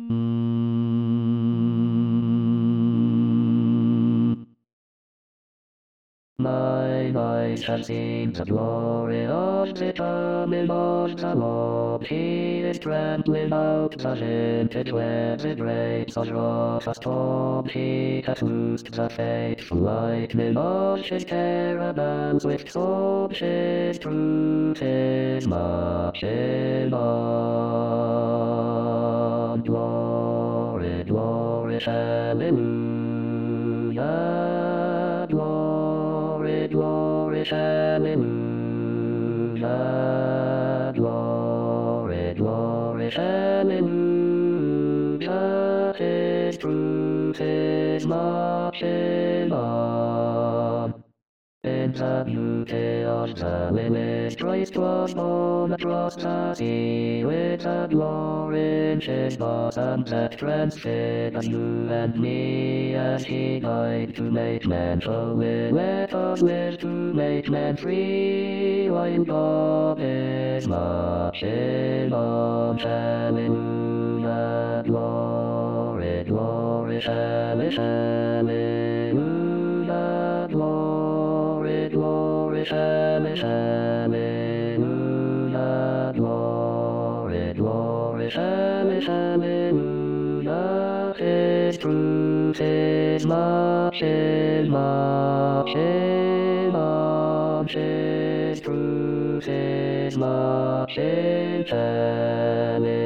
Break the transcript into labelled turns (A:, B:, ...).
A: Mine eyes have seen the glory of the coming of the Lord. He is trampling out the vintage where the grapes are of a storm. He has loosed the faithful lightning of his caravans with swords. His truth is marching on. Glory, glory, hallelujah. Glory, glory, hallelujah. Glory, glory, hallelujah. His truth is marching on. In the beauty of the lilies, Christ was born across the sea, with a glory in his bosom that transfigured you and me, as he died to make man holy. Let us live to make man free, while God is marching on. Hallelujah, glory, glory, hallelujah, glory, glory, hallelujah, glory, glory, hallelujah. His truth is marching, marching on. His truth is marching, hallelujah.